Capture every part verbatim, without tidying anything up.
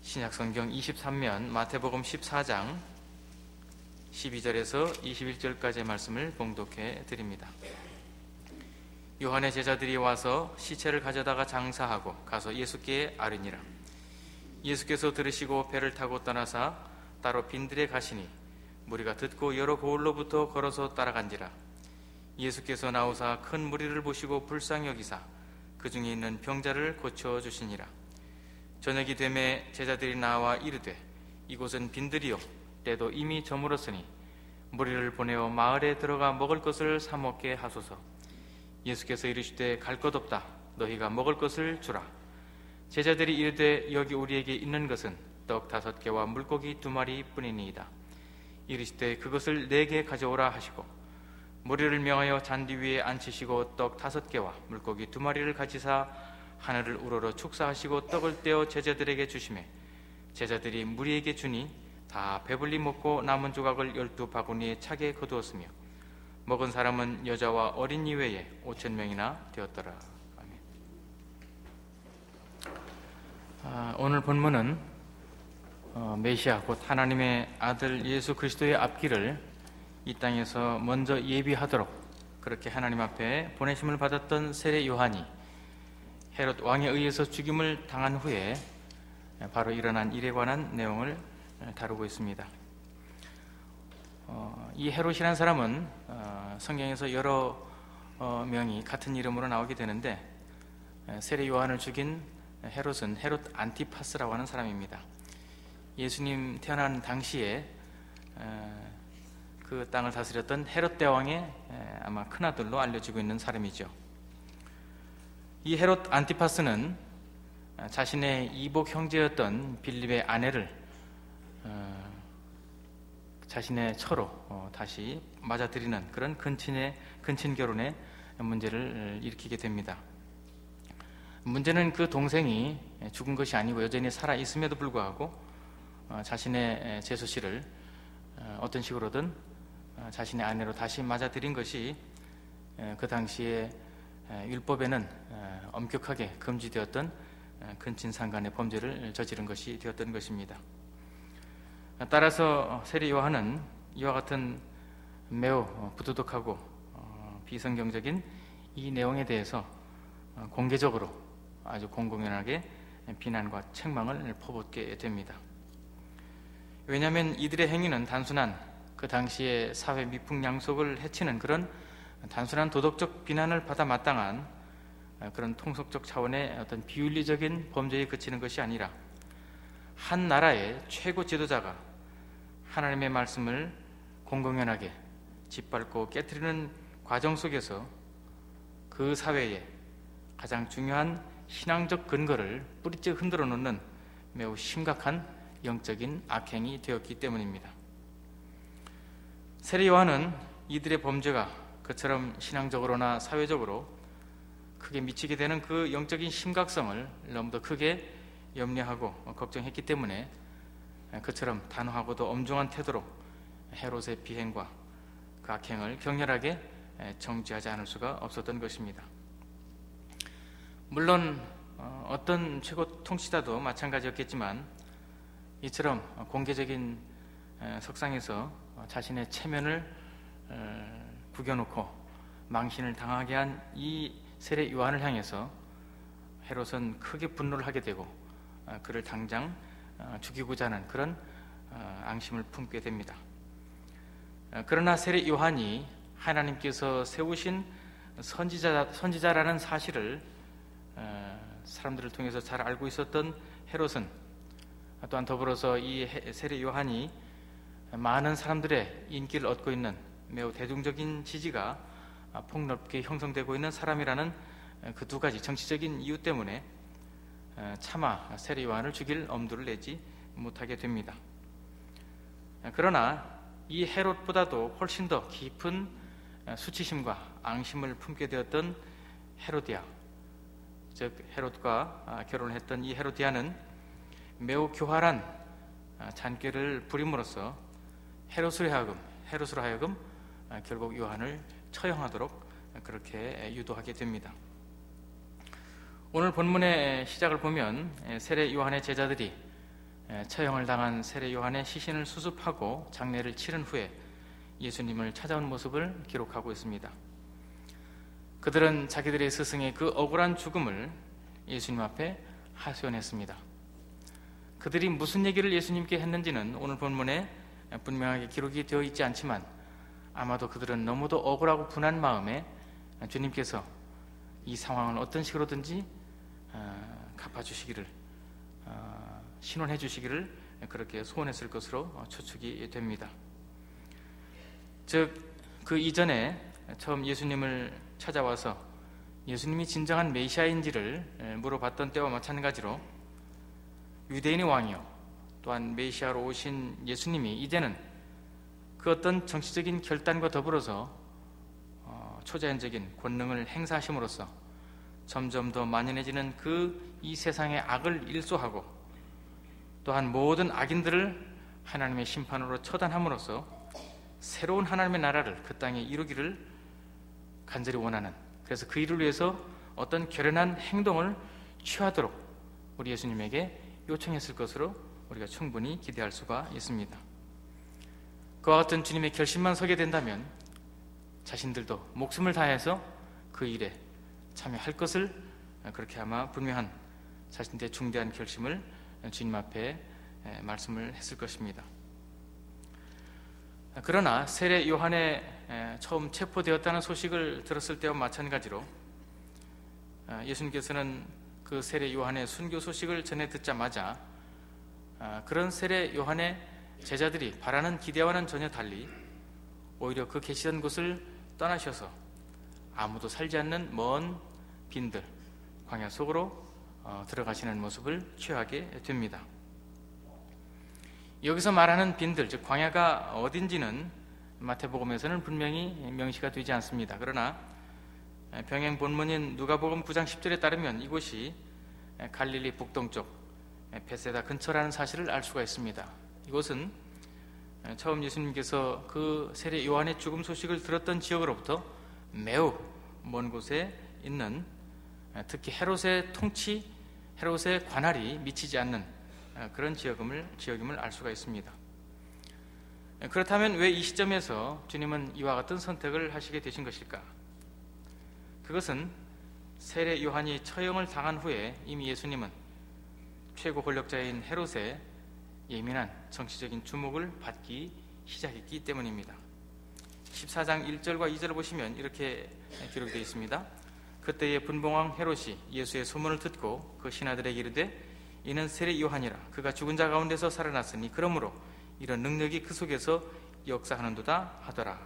신약성경 이십삼 면 마태복음 십사 장 십이 절에서 이십일 절까지의 말씀을 봉독해 드립니다. 요한의 제자들이 와서 시체를 가져다가 장사하고 가서 예수께 아뢰니라. 예수께서 들으시고 배를 타고 떠나사 따로 빈들에 가시니 무리가 듣고 여러 고을로부터 걸어서 따라간지라. 예수께서 나오사 큰 무리를 보시고 불쌍히 여기사 그 중에 있는 병자를 고쳐주시니라. 저녁이 되매 제자들이 나와 이르되 이곳은 빈들이요 때도 이미 저물었으니 무리를 보내어 마을에 들어가 먹을 것을 사 먹게 하소서. 예수께서 이르시되 갈 것 없다. 너희가 먹을 것을 주라. 제자들이 이르되 여기 우리에게 있는 것은 떡 다섯 개와 물고기 두 마리 뿐이니이다. 이르시되 그것을 네게 가져오라 하시고 무리를 명하여 잔디 위에 앉히시고 떡 다섯 개와 물고기 두 마리를 가지사 하늘을 우러러 축사하시고 떡을 떼어 제자들에게 주시매 제자들이 무리에게 주니 다 배불리 먹고 남은 조각을 열두 바구니에 차게 거두었으며 먹은 사람은 여자와 어린이 외에 오천 명이나 되었더라. 아멘. 아, 오늘 본문은 어, 메시아 곧 하나님의 아들 예수 그리스도의 앞길을 이 땅에서 먼저 예비하도록 그렇게 하나님 앞에 보내심을 받았던 세례 요한이 헤롯 왕에 의해서 죽임을 당한 후에 바로 일어난 일에 관한 내용을 다루고 있습니다. 어, 이 헤롯이라는 사람은 어, 성경에서 여러 어, 명이 같은 이름으로 나오게 되는데 세례 요한을 죽인 헤롯은 헤롯 안티파스라고 하는 사람입니다. 예수님 태어난 당시에 어, 그 땅을 다스렸던 헤롯 대왕의 아마 큰아들로 알려지고 있는 사람이죠. 이 헤롯 안티파스는 자신의 이복 형제였던 빌립의 아내를 어, 자신의 처로 어, 다시 맞아들이는 그런 근친의 근친 결혼의 문제를 일으키게 됩니다. 문제는 그 동생이 죽은 것이 아니고 여전히 살아 있음에도 불구하고 어, 자신의 제수씨를 어, 어떤 식으로든 어, 자신의 아내로 다시 맞아들인 것이 에, 그 당시에 에, 율법에는 에, 엄격하게 금지되었던 에, 근친상간의 범죄를 저지른 것이 되었던 것입니다. 따라서 세례 요한은 이와 같은 매우 부도덕하고 어, 비성경적인 이 내용에 대해서 어, 공개적으로 아주 공공연하게 비난과 책망을 퍼붓게 됩니다. 왜냐하면 이들의 행위는 단순한 그 당시의 사회 미풍양속을 해치는 그런 단순한 도덕적 비난을 받아 마땅한 그런 통속적 차원의 어떤 비윤리적인 범죄에 그치는 것이 아니라 한 나라의 최고 지도자가 하나님의 말씀을 공공연하게 짓밟고 깨트리는 과정 속에서 그 사회에 가장 중요한 신앙적 근거를 뿌리째 흔들어 놓는 매우 심각한 영적인 악행이 되었기 때문입니다. 세례 요한은 이들의 범죄가 그처럼 신앙적으로나 사회적으로 크게 미치게 되는 그 영적인 심각성을 너무도 크게 염려하고 걱정했기 때문에 그처럼 단호하고도 엄중한 태도로 헤롯의 비행과 그 악행을 격렬하게 정죄하지 않을 수가 없었던 것입니다. 물론 어떤 최고 통치자도 마찬가지였겠지만 이처럼 공개적인 석상에서 자신의 체면을 구겨놓고 망신을 당하게 한 이 세례 요한을 향해서 헤롯은 크게 분노를 하게 되고 그를 당장 죽이고자 하는 그런 앙심을 품게 됩니다. 그러나 세례 요한이 하나님께서 세우신 선지자, 선지자라는 사실을 사람들을 통해서 잘 알고 있었던 헤롯은 또한 더불어서 이 세례 요한이 많은 사람들의 인기를 얻고 있는 매우 대중적인 지지가 폭넓게 형성되고 있는 사람이라는 그 두 가지 정치적인 이유 때문에 차마 세례 요한을 죽일 엄두를 내지 못하게 됩니다. 그러나 이 헤롯보다도 훨씬 더 깊은 수치심과 앙심을 품게 되었던 헤로디아, 즉 헤롯과 결혼을 했던 이 헤로디아는 매우 교활한 잔꾀를 부림으로써 헤롯으로 하여금 헤롯으로 하여금 결국 요한을 처형하도록 그렇게 유도하게 됩니다. 오늘 본문의 시작을 보면 세례 요한의 제자들이 처형을 당한 세례 요한의 시신을 수습하고 장례를 치른 후에 예수님을 찾아온 모습을 기록하고 있습니다. 그들은 자기들의 스승의 그 억울한 죽음을 예수님 앞에 하소연했습니다. 그들이 무슨 얘기를 예수님께 했는지는 오늘 본문에 분명하게 기록이 되어 있지 않지만 아마도 그들은 너무도 억울하고 분한 마음에 주님께서 이 상황을 어떤 식으로든지 갚아주시기를, 신원해 주시기를 그렇게 소원했을 것으로 추측이 됩니다. 즉, 그 이전에 처음 예수님을 찾아와서 예수님이 진정한 메시아인지를 물어봤던 때와 마찬가지로 유대인의 왕이요 또한 메시아로 오신 예수님이 이제는 그 어떤 정치적인 결단과 더불어서 초자연적인 권능을 행사하심으로써 점점 더 만연해지는 그 이 세상의 악을 일소하고 또한 모든 악인들을 하나님의 심판으로 처단함으로써 새로운 하나님의 나라를 그 땅에 이루기를 간절히 원하는, 그래서 그 일을 위해서 어떤 결연한 행동을 취하도록 우리 예수님에게 요청했을 것으로 우리가 충분히 기대할 수가 있습니다. 그와 같은 주님의 결심만 서게 된다면 자신들도 목숨을 다해서 그 일에 참여할 것을 그렇게 아마 분명한 자신들의 중대한 결심을 주님 앞에 말씀을 했을 것입니다. 그러나 세례 요한의 처음 체포되었다는 소식을 들었을 때와 마찬가지로 예수님께서는 그 세례 요한의 순교 소식을 전해 듣자마자 그런 세례 요한의 제자들이 바라는 기대와는 전혀 달리 오히려 그 계시던 곳을 떠나셔서 아무도 살지 않는 먼 빈들 광야 속으로 어, 들어가시는 모습을 취하게 됩니다. 여기서 말하는 빈들, 즉 광야가 어딘지는 마태복음에서는 분명히 명시가 되지 않습니다. 그러나 병행 본문인 누가복음 구 장 십 절에 따르면 이곳이 갈릴리 북동쪽 베세다 근처라는 사실을 알 수가 있습니다. 이곳은 처음 예수님께서 그 세례 요한의 죽음 소식을 들었던 지역으로부터 매우 먼 곳에 있는, 특히 헤롯의 통치, 헤롯의 관할이 미치지 않는 그런 지역임을, 지역임을 알 수가 있습니다. 그렇다면 왜 이 시점에서 주님은 이와 같은 선택을 하시게 되신 것일까? 그것은 세례 요한이 처형을 당한 후에 이미 예수님은 최고 권력자인 헤롯의 예민한 정치적인 주목을 받기 시작했기 때문입니다. 십사 장 일 절과 이 절을 보시면 이렇게 기록되어 있습니다. 그때의 분봉왕 헤롯이 예수의 소문을 듣고 그 신하들에게 이르되 이는 세례 요한이라. 그가 죽은 자 가운데서 살아났으니 그러므로 이런 능력이 그 속에서 역사하는도다 하더라.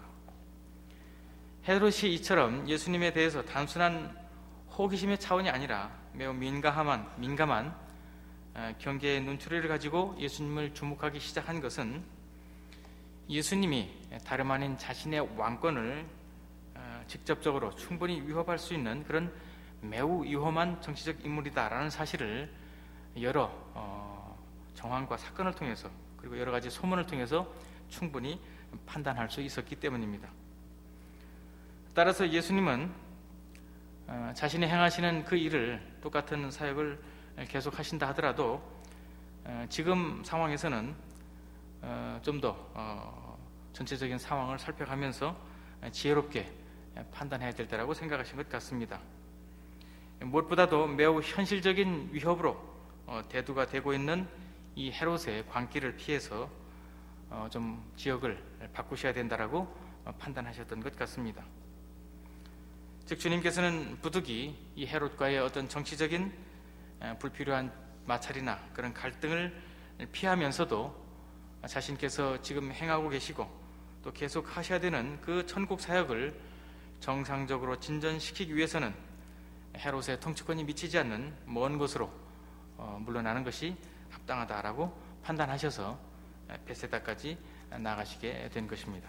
헤롯이 이처럼 예수님에 대해서 단순한 호기심의 차원이 아니라 매우 민감한, 민감한 경계의 눈초리를 가지고 예수님을 주목하기 시작한 것은 예수님이 다름 아닌 자신의 왕권을 직접적으로 충분히 위협할 수 있는 그런 매우 위험한 정치적 인물이다라는 사실을 여러 어, 정황과 사건을 통해서 그리고 여러 가지 소문을 통해서 충분히 판단할 수 있었기 때문입니다. 따라서 예수님은 어, 자신이 행하시는 그 일을, 똑같은 사역을 계속 하신다 하더라도 어, 지금 상황에서는 어, 좀 더 어, 전체적인 상황을 살펴가면서 지혜롭게 판단해야 될 때라고 생각하신 것 같습니다. 무엇보다도 매우 현실적인 위협으로 어, 대두가 되고 있는 이 헤롯의 광기를 피해서 어, 좀 지역을 바꾸셔야 된다라고 어, 판단하셨던 것 같습니다. 즉 주님께서는 부득이 이 헤롯과의 어떤 정치적인 에, 불필요한 마찰이나 그런 갈등을 피하면서도 자신께서 지금 행하고 계시고 또 계속 하셔야 되는 그 천국 사역을 정상적으로 진전시키기 위해서는 헤롯의 통치권이 미치지 않는 먼 곳으로 어, 물러나는 것이 합당하다라고 판단하셔서 베세다까지 나가시게 된 것입니다.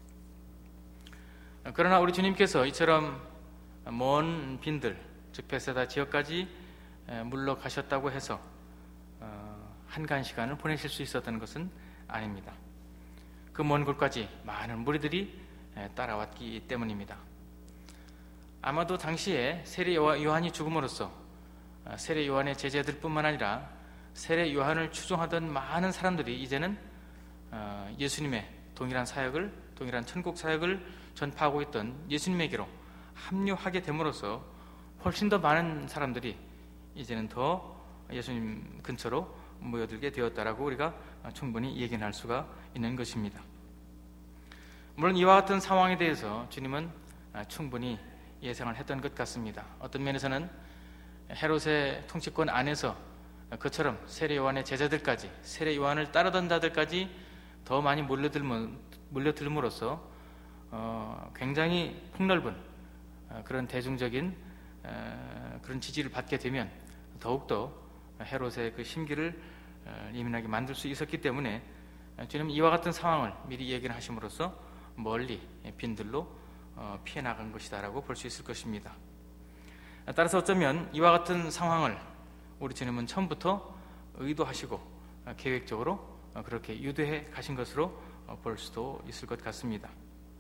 그러나 우리 주님께서 이처럼 먼 빈들, 즉 베세다 지역까지 물러가셨다고 해서 한가한 시간을 보내실 수 있었던 것은 아닙니다. 그 먼 곳까지 많은 무리들이 따라왔기 때문입니다. 아마도 당시에 세례 요한이 죽음으로써 세례 요한의 제자들뿐만 아니라 세례 요한을 추종하던 많은 사람들이 이제는 예수님의 동일한 사역을, 동일한 천국 사역을 전파하고 있던 예수님에게로 합류하게 됨으로써 훨씬 더 많은 사람들이 이제는 더 예수님 근처로 모여들게 되었다라고 우리가 충분히 얘기할 수가 있는 것입니다. 물론 이와 같은 상황에 대해서 주님은 충분히 예상을 했던 것 같습니다. 어떤 면에서는 헤롯의 통치권 안에서 그처럼 세례 요한의 제자들까지, 세례 요한을 따르던 자들까지 더 많이 몰려들므로써 어, 굉장히 폭넓은 어, 그런 대중적인 어, 그런 지지를 받게 되면 더욱더 헤롯의 그 심기를 어, 예민하게 만들 수 있었기 때문에 주님은 이와 같은 상황을 미리 얘기를 하심으로써 멀리 빈들로 어, 피해 나간 것이다라고 볼 수 있을 것입니다. 따라서 어쩌면 이와 같은 상황을 우리 주님은 처음부터 의도하시고 어, 계획적으로 어, 그렇게 유도해 가신 것으로 어, 볼 수도 있을 것 같습니다.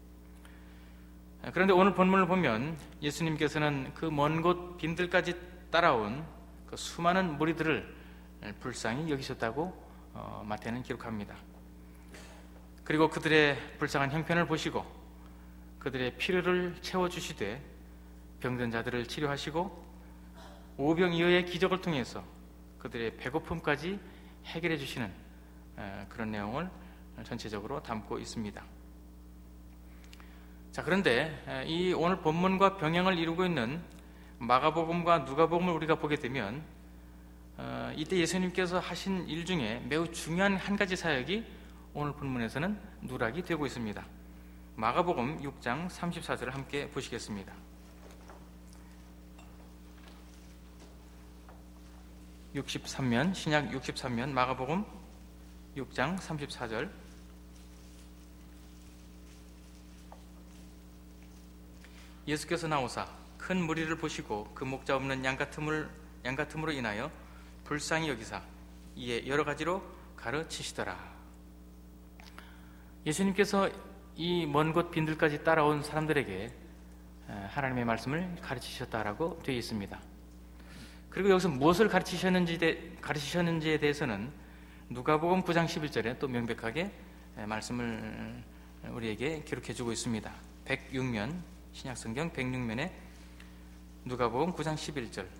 그런데 오늘 본문을 보면 예수님께서는 그 먼 곳 빈들까지 따라온 그 수많은 무리들을 불쌍히 여기셨다고 어, 마태는 기록합니다. 그리고 그들의 불쌍한 형편을 보시고 그들의 필요를 채워주시되 병든 자들을 치료하시고 오병이어의 기적을 통해서 그들의 배고픔까지 해결해 주시는 그런 내용을 전체적으로 담고 있습니다. 자, 그런데 이 오늘 본문과 병행을 이루고 있는 마가복음과 누가복음을 우리가 보게 되면 어, 이때 예수님께서 하신 일 중에 매우 중요한 한 가지 사역이 오늘 본문에서는 누락이 되고 있습니다. 마가복음 육 장 삼십사 절을 함께 보시겠습니다. 육십삼 면, 신약 육십삼 면 마가복음 육 장 삼십사 절. 예수께서 나오사 큰 무리를 보시고 그 목자 없는 양 같음을 양 같음으로 인하여 불쌍히 여기사 이에 여러 가지로 가르치시더라. 예수님께서 이 먼 곳 빈들까지 따라온 사람들에게 하나님의 말씀을 가르치셨다라고 되어 있습니다. 그리고 여기서 무엇을 가르치셨는지, 가르치셨는지에 대해서는 누가복음 구 장 십일 절에 또 명백하게 말씀을 우리에게 기록해주고 있습니다. 백육 면, 신약성경 백육 면에 누가복음 구 장 십일 절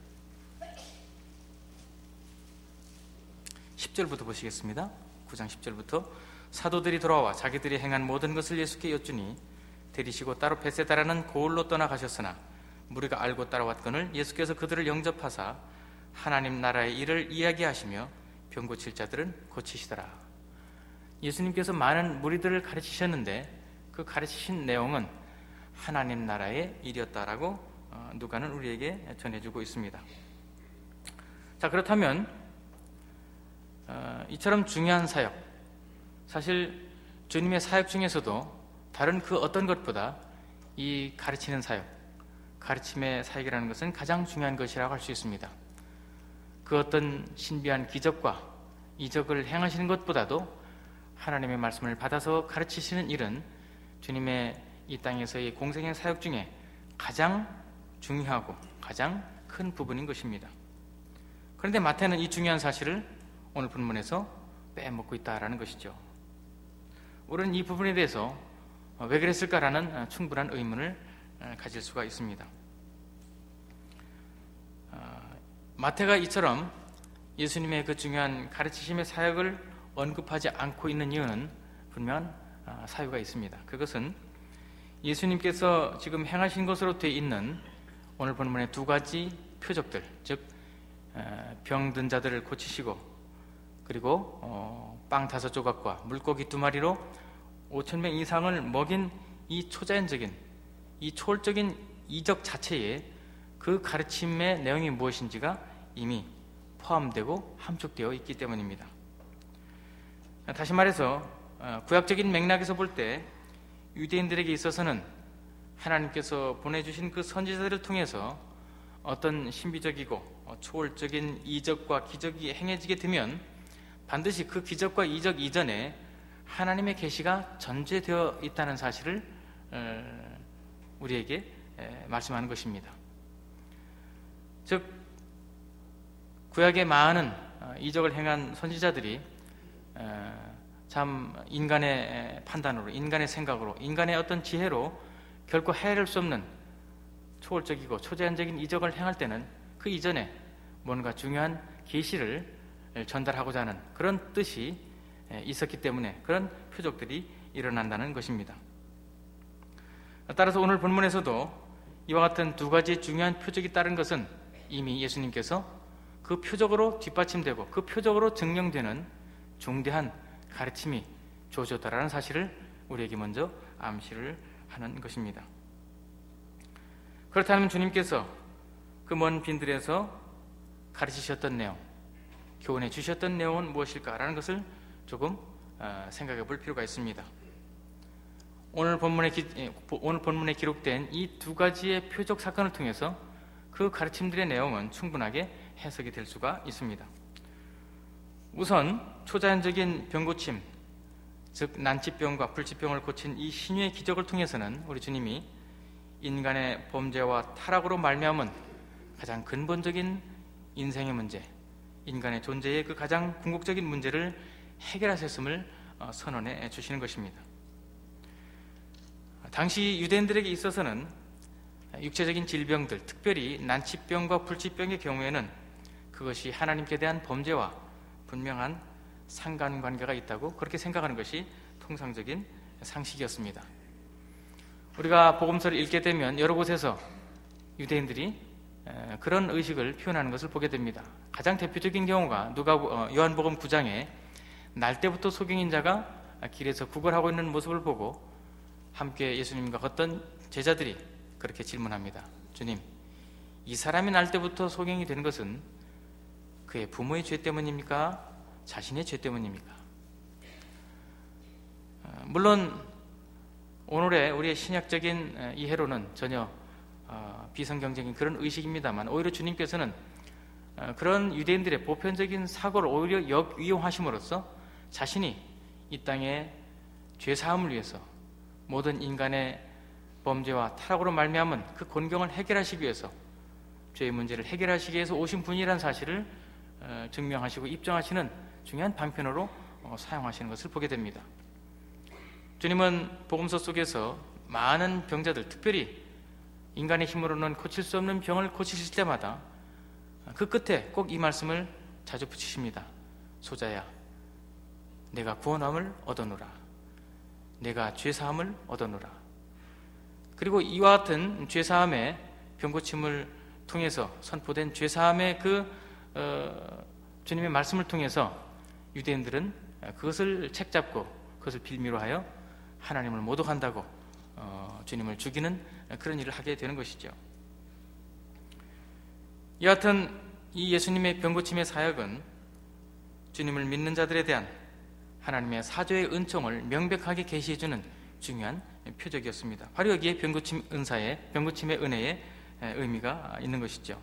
십 절부터 보시겠습니다. 구 장 십 절부터 사도들이 돌아와 자기들이 행한 모든 것을 예수께 여쭈니 데리시고 따로 베세다라는 고을로 떠나가셨으나 무리가 알고 따라왔거늘 예수께서 그들을 영접하사 하나님 나라의 일을 이야기하시며 병 고칠 자들은 고치시더라. 예수님께서 많은 무리들을 가르치셨는데 그 가르치신 내용은 하나님 나라의 일이었다라고 누가는 우리에게 전해주고 있습니다. 자, 그렇다면 이처럼 중요한 사역, 사실 주님의 사역 중에서도 다른 그 어떤 것보다 이 가르치는 사역, 가르침의 사역이라는 것은 가장 중요한 것이라고 할 수 있습니다. 그 어떤 신비한 기적과 이적을 행하시는 것보다도 하나님의 말씀을 받아서 가르치시는 일은 주님의 이 땅에서의 공생의 사역 중에 가장 중요하고 가장 큰 부분인 것입니다. 그런데 마태는 이 중요한 사실을 오늘 본문에서 빼먹고 있다라는 것이죠. 우리는 이 부분에 대해서 왜 그랬을까라는 충분한 의문을 가질 수가 있습니다. 마태가 이처럼 예수님의 그 중요한 가르치심의 사역을 언급하지 않고 있는 이유는 분명한 사유가 있습니다. 그것은 예수님께서 지금 행하신 것으로 되어 있는 오늘 본문의 두 가지 표적들, 즉 병든 자들을 고치시고 그리고 빵 다섯 조각과 물고기 두 마리로 오천 명 이상을 먹인 이 초자연적인, 이 초월적인 이적 자체에 그 가르침의 내용이 무엇인지가 이미 포함되고 함축되어 있기 때문입니다. 다시 말해서 구약적인 맥락에서 볼 때 유대인들에게 있어서는 하나님께서 보내주신 그 선지자들을 통해서 어떤 신비적이고 초월적인 이적과 기적이 행해지게 되면 반드시 그 기적과 이적 이전에 하나님의 계시가 전제되어 있다는 사실을 우리에게 말씀하는 것입니다. 즉 구약의 많은 이적을 행한 선지자들이 참 인간의 판단으로, 인간의 생각으로, 인간의 어떤 지혜로 결코 헤아릴 수 없는 초월적이고 초제한적인 이적을 행할 때는 그 이전에 뭔가 중요한 계시를 전달하고자 하는 그런 뜻이 있었기 때문에 그런 표적들이 일어난다는 것입니다. 따라서 오늘 본문에서도 이와 같은 두 가지 중요한 표적이 따른 것은 이미 예수님께서 그 표적으로 뒷받침되고 그 표적으로 증명되는 중대한 가르침이 주어졌다라는 사실을 우리에게 먼저 암시를 하는 것입니다. 그렇다면 주님께서 그 먼 빈들에서 가르치셨던 내용, 교훈해 주셨던 내용은 무엇일까라는 것을 조금 생각해 볼 필요가 있습니다. 오늘 본문에, 기, 오늘 본문에 기록된 이 두 가지의 표적 사건을 통해서 그 가르침들의 내용은 충분하게 해석이 될 수가 있습니다. 우선 초자연적인 병고침, 즉 난치병과 불치병을 고친 이 신유의 기적을 통해서는 우리 주님이 인간의 범죄와 타락으로 말미암은 가장 근본적인 인생의 문제, 인간의 존재의 그 가장 궁극적인 문제를 해결하셨음을 선언해 주시는 것입니다. 당시 유대인들에게 있어서는 육체적인 질병들, 특별히 난치병과 불치병의 경우에는 그것이 하나님께 대한 범죄와 분명한 상관관계가 있다고 그렇게 생각하는 것이 통상적인 상식이었습니다. 우리가 복음서를 읽게 되면 여러 곳에서 유대인들이 그런 의식을 표현하는 것을 보게 됩니다. 가장 대표적인 경우가 누가 요한복음 구 장에 날 때부터 소경인 자가 길에서 구걸하고 있는 모습을 보고 함께 예수님과 걷던 제자들이 그렇게 질문합니다. 주님, 이 사람이 날 때부터 소경이 된 것은 그의 부모의 죄 때문입니까? 자신의 죄 때문입니까? 물론 오늘의 우리의 신약적인 이해로는 전혀 비성경적인 그런 의식입니다만 오히려 주님께서는 그런 유대인들의 보편적인 사고를 오히려 역이용하심으로써 자신이 이 땅의 죄사함을 위해서 모든 인간의 범죄와 타락으로 말미암은 그 곤경을 해결하시기 위해서 죄의 문제를 해결하시기 위해서 오신 분이라는 사실을 증명하시고 입증하시는 중요한 방편으로 사용하시는 것을 보게 됩니다. 주님은 복음서 속에서 많은 병자들, 특별히 인간의 힘으로는 고칠 수 없는 병을 고치실 때마다 그 끝에 꼭 이 말씀을 자주 붙이십니다. 소자야, 내가 구원함을 얻어노라. 내가 죄사함을 얻어노라. 그리고 이와 같은 죄사함의 병고침을 통해서 선포된 죄사함의 그 어, 주님의 말씀을 통해서 유대인들은 그것을 책잡고 그것을 빌미로 하여 하나님을 모독한다고 어, 주님을 죽이는 그런 일을 하게 되는 것이죠. 여하튼 이 예수님의 병고침의 사역은 주님을 믿는 자들에 대한 하나님의 사죄의 은총을 명백하게 계시해주는 중요한 표적이었습니다. 바로 여기에 병고침 은사의, 병고침의 은혜의 의미가 있는 것이죠.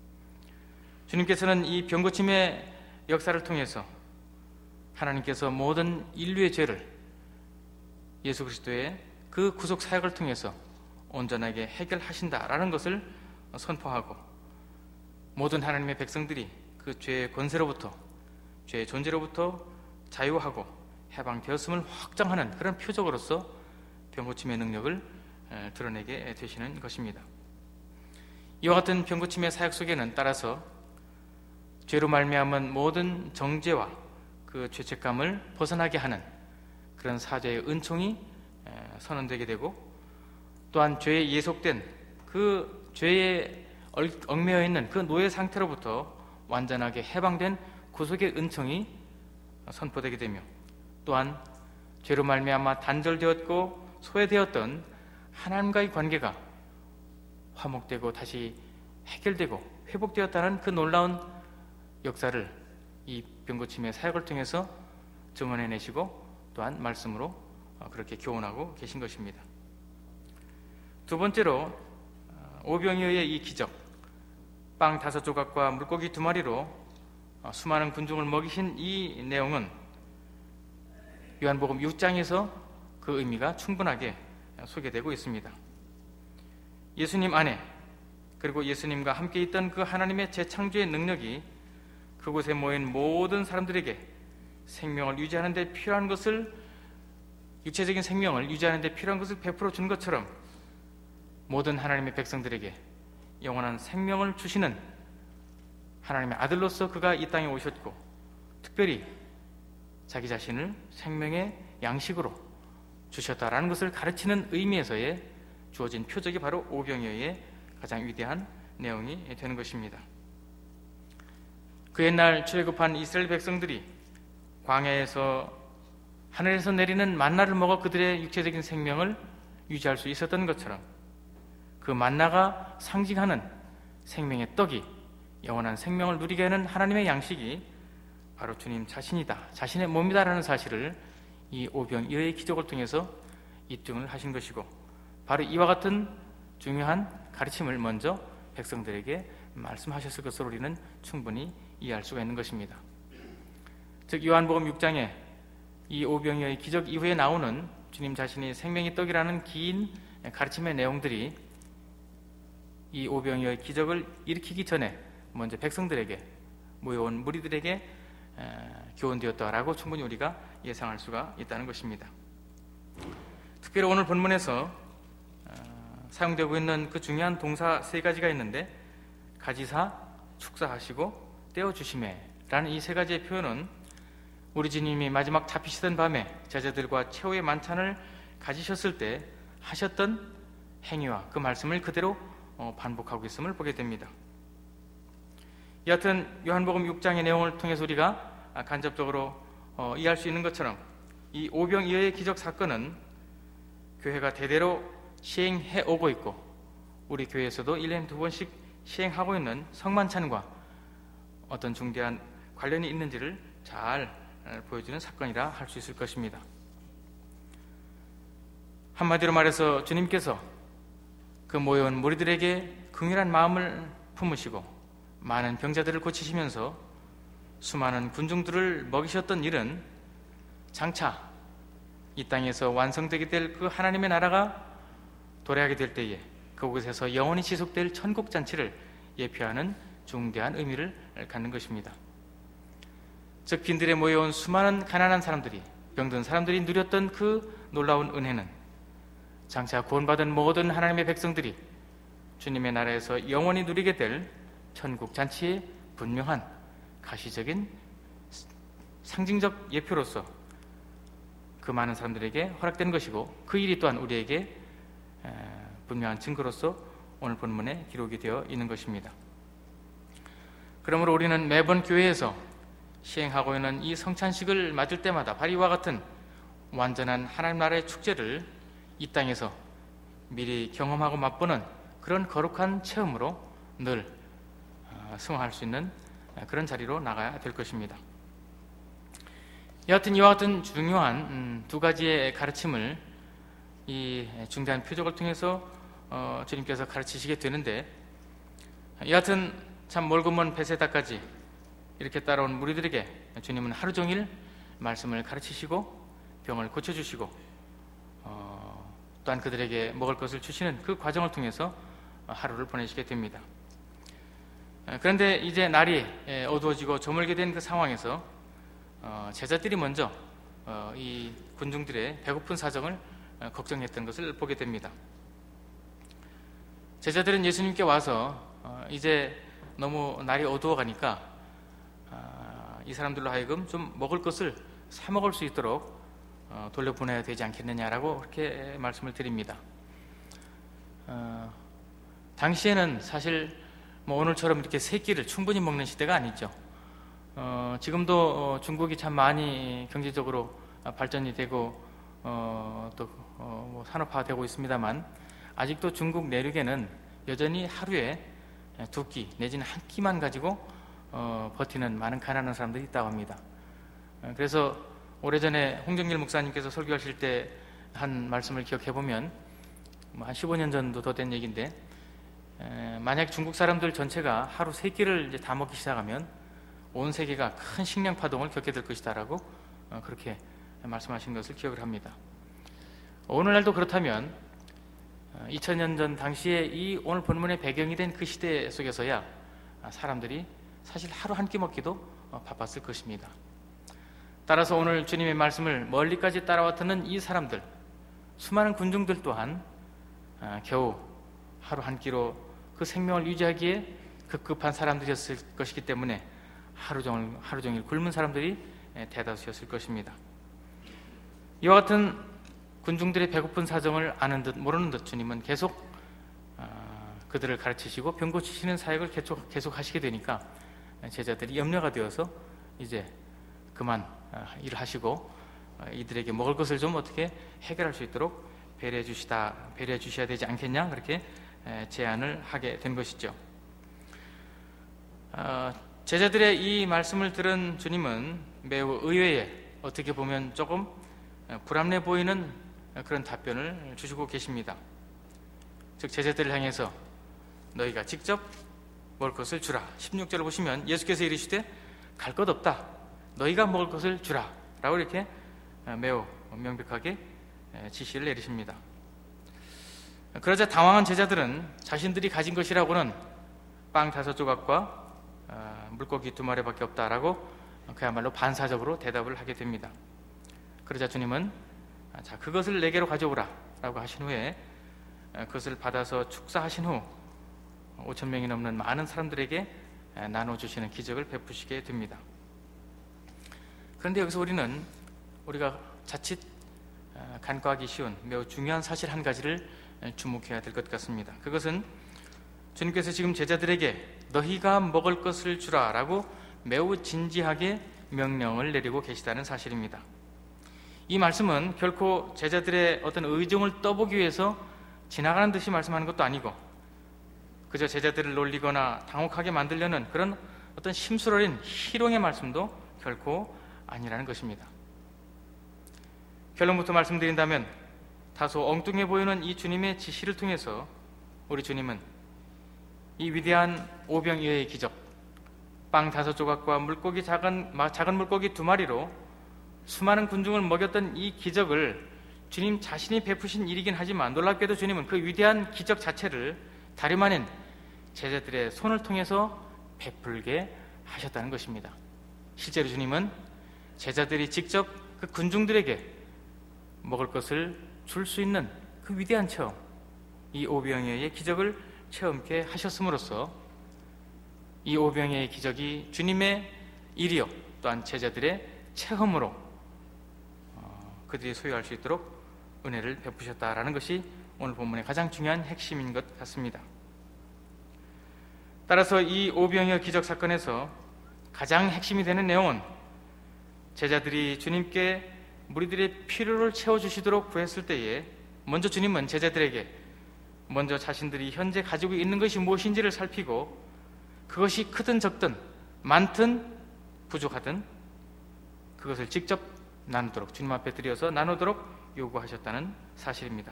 주님께서는 이 병고침의 역사를 통해서 하나님께서 모든 인류의 죄를 예수 그리스도의 그 구속 사역을 통해서 온전하게 해결하신다라는 것을 선포하고 모든 하나님의 백성들이 그 죄의 권세로부터, 죄의 존재로부터 자유하고 해방되었음을 확정하는 그런 표적으로서 병고침의 능력을 드러내게 되시는 것입니다. 이와 같은 병고침의 사역 속에는 따라서 죄로 말미암은 모든 정죄와 그 죄책감을 벗어나게 하는 그런 사죄의 은총이 선언되게 되고 또한 죄에 예속된 그 죄에 얽매여 있는 그 노예 상태로부터 완전하게 해방된 구속의 은총이 선포되게 되며 또한 죄로 말미암아 단절되었고 소외되었던 하나님과의 관계가 화목되고 다시 해결되고 회복되었다는 그 놀라운 역사를 이 병고침의 사역을 통해서 증언해내시고 또한 말씀으로 그렇게 교훈하고 계신 것입니다. 두 번째로 오병이어의 이 기적, 빵 다섯 조각과 물고기 두 마리로 수많은 군중을 먹이신 이 내용은 요한복음 육 장에서 그 의미가 충분하게 소개되고 있습니다. 예수님 안에 그리고 예수님과 함께 있던 그 하나님의 재창조의 능력이 그 그곳에 모인 모든 사람들에게 생명을 유지하는 데 필요한 것을, 육체적인 생명을 유지하는 데 필요한 것을 베풀어 준 것처럼 모든 하나님의 백성들에게 영원한 생명을 주시는 하나님의 아들로서 그가 이 땅에 오셨고, 특별히 자기 자신을 생명의 양식으로 주셨다라는 것을 가르치는 의미에서의 주어진 표적이 바로 오병이어의 가장 위대한 내용이 되는 것입니다. 그 옛날 출애굽한 이스라엘 백성들이 광야에서 하늘에서 내리는 만나를 먹어 그들의 육체적인 생명을 유지할 수 있었던 것처럼, 그 만나가 상징하는 생명의 떡이 영원한 생명을 누리게 하는 하나님의 양식이 바로 주님 자신이다, 자신의 몸이다라는 사실을 이 오병이어의 기적을 통해서 입증을 하신 것이고, 바로 이와 같은 중요한 가르침을 먼저 백성들에게 말씀하셨을 것으로 우리는 충분히 이해할 수가 있는 것입니다. 즉 요한복음 육 장에 이 오병이어의 기적 이후에 나오는 주님 자신이 생명의 떡이라는 긴 가르침의 내용들이 이 오병이어의 기적을 일으키기 전에 먼저 백성들에게, 모여온 무리들에게 교훈되었다라고 충분히 우리가 예상할 수가 있다는 것입니다. 특별히 오늘 본문에서 사용되고 있는 그 중요한 동사 세 가지가 있는데, 가지사, 축사하시고 떼어주심에라는 이 세 가지의 표현은 우리 주님이 마지막 잡히시던 밤에 제자들과 최후의 만찬을 가지셨을 때 하셨던 행위와 그 말씀을 그대로 반복하고 있음을 보게 됩니다. 여하튼 요한복음 육 장의 내용을 통해서 우리가 간접적으로 이해할 수 있는 것처럼 이 오병이어의 기적 사건은 교회가 대대로 시행해 오고 있고, 우리 교회에서도 일 년에 두 번씩 시행하고 있는 성만찬과 어떤 중대한 관련이 있는지를 잘 보여주는 사건이라 할 수 있을 것입니다. 한마디로 말해서 주님께서 그 모여온 무리들에게 긍휼한 마음을 품으시고 많은 병자들을 고치시면서 수많은 군중들을 먹이셨던 일은 장차 이 땅에서 완성되게 될 그 하나님의 나라가 도래하게 될 때에 그곳에서 영원히 지속될 천국잔치를 예표하는 중대한 의미를 갖는 것입니다. 즉 빈들에 모여온 수많은 가난한 사람들이, 병든 사람들이 누렸던 그 놀라운 은혜는 장차 구원받은 모든 하나님의 백성들이 주님의 나라에서 영원히 누리게 될 천국잔치의 분명한 가시적인 상징적 예표로서 그 많은 사람들에게 허락된 것이고, 그 일이 또한 우리에게 분명한 증거로서 오늘 본문에 기록이 되어 있는 것입니다. 그러므로 우리는 매번 교회에서 시행하고 있는 이 성찬식을 맞을 때마다 바로 이와 같은 완전한 하나님 나라의 축제를 이 땅에서 미리 경험하고 맛보는 그런 거룩한 체험으로 늘 승화할 수 있는 그런 자리로 나가야 될 것입니다. 여하튼 이와 같은 중요한 두 가지의 가르침을 이 중대한 표적을 통해서 어, 주님께서 가르치시게 되는데, 여하튼 참 멀고 먼 베세다까지 이렇게 따라온 무리들에게 주님은 하루 종일 말씀을 가르치시고 병을 고쳐주시고 어, 또한 그들에게 먹을 것을 주시는 그 과정을 통해서 하루를 보내시게 됩니다. 그런데 이제 날이 어두워지고 저물게 된 그 상황에서 어, 제자들이 먼저 어, 이 군중들의 배고픈 사정을 어, 걱정했던 것을 보게 됩니다. 제자들은 예수님께 와서 어, 이제 너무 날이 어두워가니까 어, 이 사람들로 하여금 좀 먹을 것을 사 먹을 수 있도록 어, 돌려보내야 되지 않겠느냐라고 그렇게 말씀을 드립니다. 어, 당시에는 사실 뭐 오늘처럼 이렇게 세 끼를 충분히 먹는 시대가 아니죠. 어, 지금도 어, 중국이 참 많이 경제적으로 발전이 되고 어, 또 어, 뭐 산업화되고 있습니다만, 아직도 중국 내륙에는 여전히 하루에 두 끼 내지는 한 끼만 가지고 어, 버티는 많은 가난한 사람들이 있다고 합니다. 어, 그래서 오래전에 홍정길 목사님께서 설교하실 때 한 말씀을 기억해 보면 뭐 한 십오 년 전도 더 된 얘기인데, 에, 만약 중국 사람들 전체가 하루 세 끼를 이제 다 먹기 시작하면 온 세계가 큰 식량 파동을 겪게 될 것이다라고 어, 그렇게 말씀하신 것을 기억을 합니다. 오늘날도 그렇다면 이천 년 전 당시에 이 오늘 본문의 배경이 된 그 시대 속에서야 사람들이 사실 하루 한 끼 먹기도 바빴을 것입니다. 따라서 오늘 주님의 말씀을 멀리까지 따라와 듣는 이 사람들, 수많은 군중들 또한 겨우 하루 한 끼로 그 생명을 유지하기에 급급한 사람들이었을 것이기 때문에 하루 종일, 하루 종일 굶은 사람들이 대다수였을 것입니다. 이와 같은 군중들의 배고픈 사정을 아는 듯 모르는 듯 주님은 계속 그들을 가르치시고 병 고치시는 사역을 계속, 계속 하시게 되니까 제자들이 염려가 되어서 이제 그만 일을 하시고 이들에게 먹을 것을 좀 어떻게 해결할 수 있도록 배려해 주시다, 배려해 주셔야 되지 않겠냐, 그렇게 제안을 하게 된 것이죠. 제자들의 이 말씀을 들은 주님은 매우 의외의, 어떻게 보면 조금 불합리해 보이는 그런 답변을 주시고 계십니다. 즉 제자들을 향해서 너희가 직접 먹을 것을 주라. 십육 절을 보시면 예수께서 이르시되 갈 것 없다, 너희가 먹을 것을 주라 라고 이렇게 매우 명백하게 지시를 내리십니다. 그러자 당황한 제자들은 자신들이 가진 것이라고는 빵 다섯 조각과 물고기 두 마리밖에 없다라고 그야말로 반사적으로 대답을 하게 됩니다. 그러자 주님은 자, 그것을 내게로 가져오라 라고 하신 후에 그것을 받아서 축사하신 후 오천 명이 넘는 많은 사람들에게 나눠주시는 기적을 베푸시게 됩니다. 그런데 여기서 우리는 우리가 자칫 간과하기 쉬운 매우 중요한 사실 한 가지를 주목해야 될 것 같습니다. 그것은 주님께서 지금 제자들에게 너희가 먹을 것을 주라 라고 매우 진지하게 명령을 내리고 계시다는 사실입니다. 이 말씀은 결코 제자들의 어떤 의정을 떠보기 위해서 지나가는 듯이 말씀하는 것도 아니고 그저 제자들을 놀리거나 당혹하게 만들려는 그런 어떤 심술 어린 희롱의 말씀도 결코 아니라는 것입니다. 결론부터 말씀드린다면 다소 엉뚱해 보이는 이 주님의 지시를 통해서 우리 주님은 이 위대한 오병이어의 기적, 빵 다섯 조각과 물고기 작은, 작은 물고기 두 마리로 수많은 군중을 먹였던 이 기적을 주님 자신이 베푸신 일이긴 하지만 놀랍게도 주님은 그 위대한 기적 자체를 다름 아닌 제자들의 손을 통해서 베풀게 하셨다는 것입니다. 실제로 주님은 제자들이 직접 그 군중들에게 먹을 것을 줄 수 있는 그 위대한 체험, 이 오병이어의 기적을 체험케 하셨음으로써 이 오병이어의 기적이 주님의 일이요 또한 제자들의 체험으로 어, 그들이 소유할 수 있도록 은혜를 베푸셨다라는 것이 오늘 본문의 가장 중요한 핵심인 것 같습니다. 따라서 이 오병이어 기적 사건에서 가장 핵심이 되는 내용은 제자들이 주님께 무리들의 필요를 채워주시도록 구했을 때에 먼저 주님은 제자들에게 먼저 자신들이 현재 가지고 있는 것이 무엇인지를 살피고 그것이 크든 적든 많든 부족하든 그것을 직접 나누도록 주님 앞에 드려서 나누도록 요구하셨다는 사실입니다.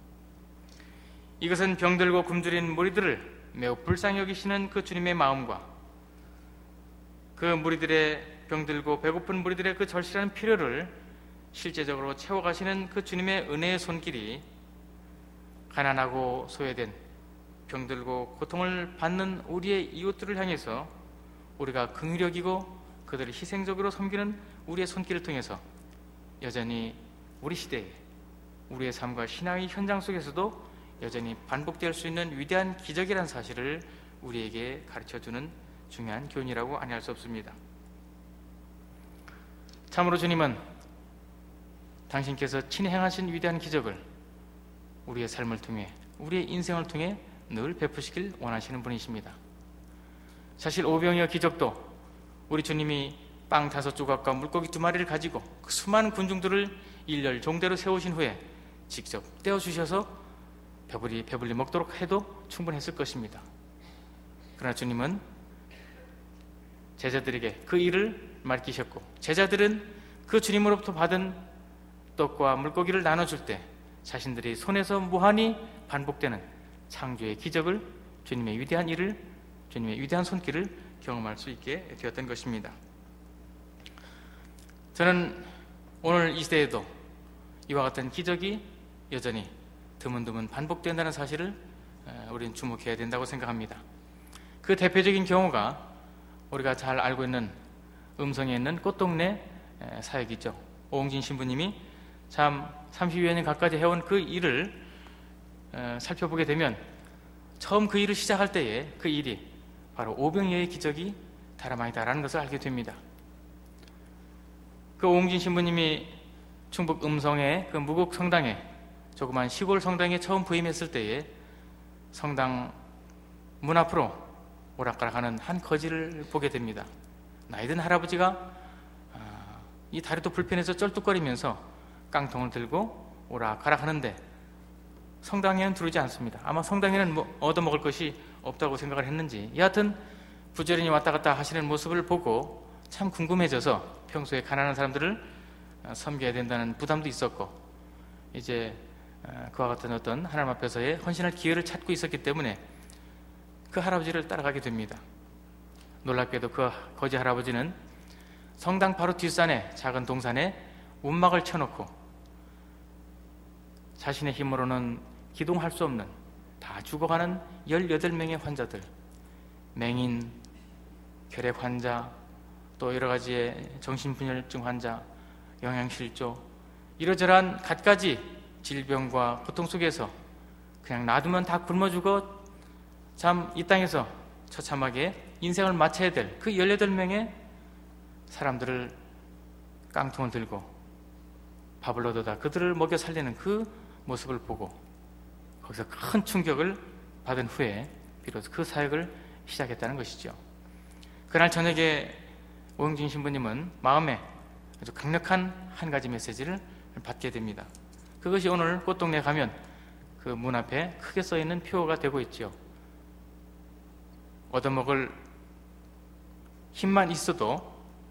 이것은 병들고 굶주린 무리들을 매우 불쌍히 여기시는 그 주님의 마음과 그 무리들의 병들고 배고픈 무리들의 그 절실한 필요를 실제적으로 채워가시는 그 주님의 은혜의 손길이 가난하고 소외된 병들고 고통을 받는 우리의 이웃들을 향해서 우리가 긍휼히 여기고 그들을 희생적으로 섬기는 우리의 손길을 통해서 여전히 우리 시대에 우리의 삶과 신앙의 현장 속에서도 여전히 반복될 수 있는 위대한 기적이라는 사실을 우리에게 가르쳐주는 중요한 교훈이라고 아니할 수 없습니다. 참으로 주님은 당신께서 친히 행하신 위대한 기적을 우리의 삶을 통해 우리의 인생을 통해 늘 베푸시길 원하시는 분이십니다. 사실 오병이어 기적도 우리 주님이 빵 다섯 조각과 물고기 두 마리를 가지고 그 수많은 군중들을 일렬 종대로 세우신 후에 직접 떼어주셔서 배불리 배불리 먹도록 해도 충분했을 것입니다. 그러나 주님은 제자들에게 그 일을 맡기셨고 제자들은 그 주님으로부터 받은 떡과 물고기를 나눠줄 때 자신들이 손에서 무한히 반복되는 창조의 기적을, 주님의 위대한 일을, 주님의 위대한 손길을 경험할 수 있게 되었던 것입니다. 저는 오늘 이 시대에도 이와 같은 기적이 여전히 드문드문 반복된다는 사실을 우리는 주목해야 된다고 생각합니다. 그 대표적인 경우가 우리가 잘 알고 있는 음성에 있는 꽃동네 사역이죠. 오홍진 신부님이 참 삼십여 년 가까이 해온 그 일을 살펴보게 되면 처음 그 일을 시작할 때에 그 일이 바로 오병이어의 기적이 다름아니다라는 것을 알게 됩니다. 그 오홍진 신부님이 충북 음성의 그 무국 성당에, 조그만 시골 성당에 처음 부임했을 때에 성당 문 앞으로 오락가락하는 한 거지를 보게 됩니다. 나이든 할아버지가 이 다리도 불편해서 쩔뚝거리면서 깡통을 들고 오락가락하는데 성당에는 들어오지 않습니다. 아마 성당에는 뭐 얻어먹을 것이 없다고 생각을 했는지, 여하튼 부지런히 왔다 갔다 하시는 모습을 보고 참 궁금해져서 평소에 가난한 사람들을 섬겨야 된다는 부담도 있었고, 이제 그와 같은 어떤 하나님 앞에서의 헌신할 기회를 찾고 있었기 때문에 그 할아버지를 따라가게 됩니다. 놀랍게도 그 거지 할아버지는 성당 바로 뒷산에, 작은 동산에 움막을 쳐놓고 자신의 힘으로는 기동할 수 없는 다 죽어가는 열여덟 명의 환자들, 맹인, 결핵 환자, 또 여러 가지의 정신분열증 환자, 영양실조, 이러저러한 갖가지 질병과 고통 속에서 그냥 놔두면 다 굶어 죽어 참 이 땅에서 처참하게 인생을 마쳐야 될 그 열여덟 명의 사람들을 깡통을 들고 밥을 얻어다 그들을 먹여 살리는 그 모습을 보고 거기서 큰 충격을 받은 후에 비로소 그 사역을 시작했다는 것이죠. 그날 저녁에 오홍진 신부님은 마음에 아주 강력한 한 가지 메시지를 받게 됩니다. 그것이 오늘 꽃동네 가면 그 문 앞에 크게 써있는 표어가 되고 있죠. 얻어먹을 힘만 있어도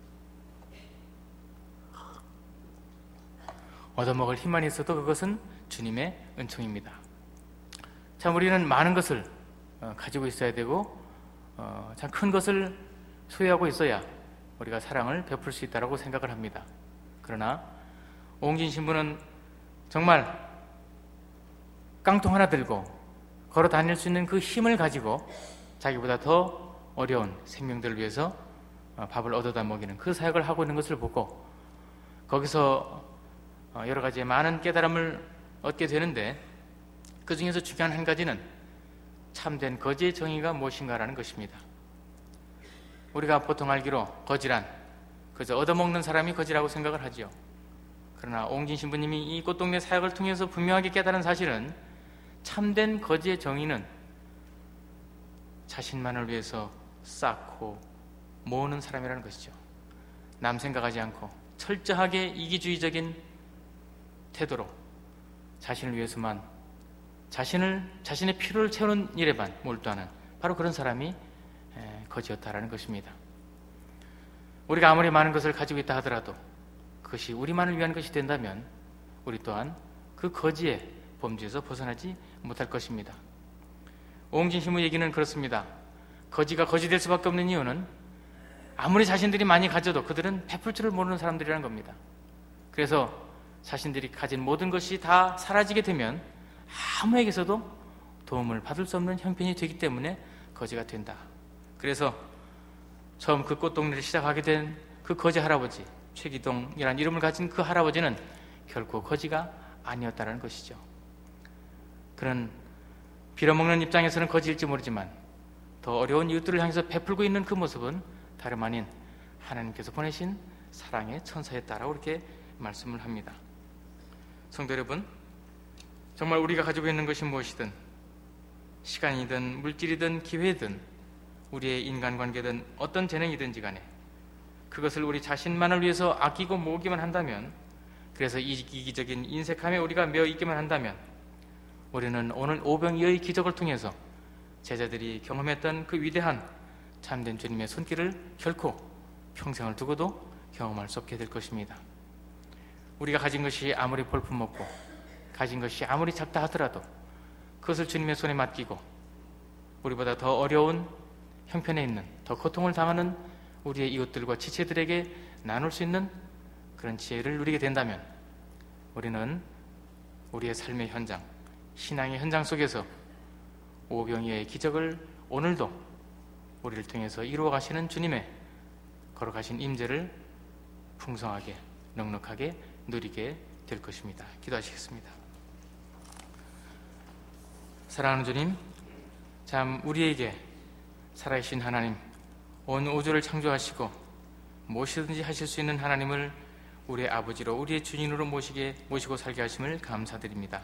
얻어먹을 힘만 있어도 그것은 주님의 은총입니다. 참 우리는 많은 것을 가지고 있어야 되고 참 큰 것을 소유하고 있어야 우리가 사랑을 베풀 수 있다고 생각을 합니다. 그러나 오홍진 신부는 정말 깡통 하나 들고 걸어 다닐 수 있는 그 힘을 가지고 자기보다 더 어려운 생명들을 위해서 밥을 얻어다 먹이는 그 사역을 하고 있는 것을 보고 거기서 여러 가지의 많은 깨달음을 얻게 되는데, 그 중에서 중요한 한 가지는 참된 거지의 정의가 무엇인가라는 것입니다. 우리가 보통 알기로 거지란 그저 얻어먹는 사람이 거지라고 생각을 하지요. 그러나 오홍진 신부님이 이 꽃동네 사역을 통해서 분명하게 깨달은 사실은 참된 거지의 정의는 자신만을 위해서 쌓고 모으는 사람이라는 것이죠. 남 생각하지 않고 철저하게 이기주의적인 태도로 자신을 위해서만, 자신을, 자신의 필요를 채우는 일에만 몰두하는 바로 그런 사람이 거지였다라는 것입니다. 우리가 아무리 많은 것을 가지고 있다 하더라도 그것이 우리만을 위한 것이 된다면 우리 또한 그 거지의 범주에서 벗어나지 못할 것입니다. 오홍진 신부 얘기는 그렇습니다. 거지가 거지 될 수밖에 없는 이유는 아무리 자신들이 많이 가져도 그들은 베풀 줄을 모르는 사람들이라는 겁니다. 그래서 자신들이 가진 모든 것이 다 사라지게 되면 아무에게서도 도움을 받을 수 없는 형편이 되기 때문에 거지가 된다. 그래서 처음 그 꽃동네를 시작하게 된 그 거지 할아버지, 최기동이라는 이름을 가진 그 할아버지는 결코 거지가 아니었다는 것이죠. 그는 빌어먹는 입장에서는 거지일지 모르지만 더 어려운 이웃들을 향해서 베풀고 있는 그 모습은 다름 아닌 하나님께서 보내신 사랑의 천사였다라고 이렇게 말씀을 합니다. 성도 여러분, 정말 우리가 가지고 있는 것이 무엇이든, 시간이든 물질이든 기회든 우리의 인간관계든 어떤 재능이든지 간에 그것을 우리 자신만을 위해서 아끼고 모으기만 한다면, 그래서 이기적인 인색함에 우리가 매어 있기만 한다면 우리는 오늘 오병이어의 기적을 통해서 제자들이 경험했던 그 위대한 참된 주님의 손길을 결코 평생을 두고도 경험할 수 없게 될 것입니다. 우리가 가진 것이 아무리 볼품없고 가진 것이 아무리 작다 하더라도 그것을 주님의 손에 맡기고 우리보다 더 어려운 형편에 있는, 더 고통을 당하는 우리의 이웃들과 지체들에게 나눌 수 있는 그런 지혜를 누리게 된다면 우리는 우리의 삶의 현장, 신앙의 현장 속에서 오병이어의 기적을 오늘도 우리를 통해서 이루어 가시는 주님의 거룩하신 임재를 풍성하게 넉넉하게 누리게 될 것입니다. 기도하시겠습니다. 사랑하는 주님, 참 우리에게 살아계신 하나님, 온 우주를 창조하시고 무엇이든지 하실 수 있는 하나님을 우리의 아버지로 우리의 주인으로 모시게 모시고 살게 하심을 감사드립니다.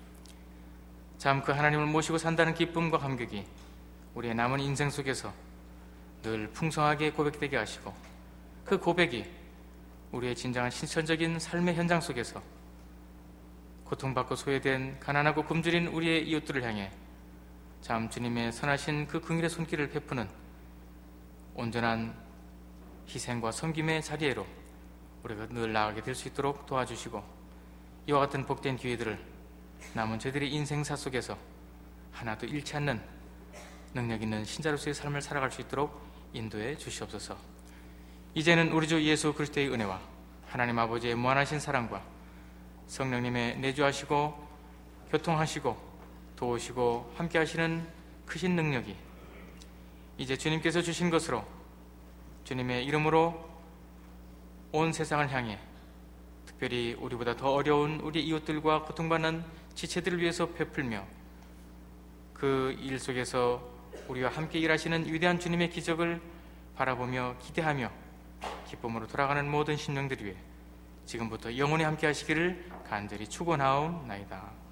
참 그 하나님을 모시고 산다는 기쁨과 감격이 우리의 남은 인생 속에서 늘 풍성하게 고백되게 하시고, 그 고백이 우리의 진정한 실천적인 삶의 현장 속에서 고통받고 소외된 가난하고 굶주린 우리의 이웃들을 향해 참 주님의 선하신 그 긍휼의 손길을 베푸는 온전한 희생과 섬김의 자리에로 우리가 늘 나아가게 될 수 있도록 도와주시고, 이와 같은 복된 기회들을 남은 저희들의 인생사 속에서 하나도 잃지 않는 능력 있는 신자로서의 삶을 살아갈 수 있도록 인도해 주시옵소서. 이제는 우리 주 예수 그리스도의 은혜와 하나님 아버지의 무한하신 사랑과 성령님의 내주하시고 교통하시고 도우시고 함께 하시는 크신 능력이 이제 주님께서 주신 것으로 주님의 이름으로 온 세상을 향해, 특별히 우리보다 더 어려운 우리 이웃들과 고통받는 지체들을 위해서 베풀며 그 일 속에서 우리와 함께 일하시는 위대한 주님의 기적을 바라보며 기대하며 기쁨으로 돌아가는 모든 심령들 위해 지금부터 영원히 함께 하시기를 간절히 축원하옵나이다.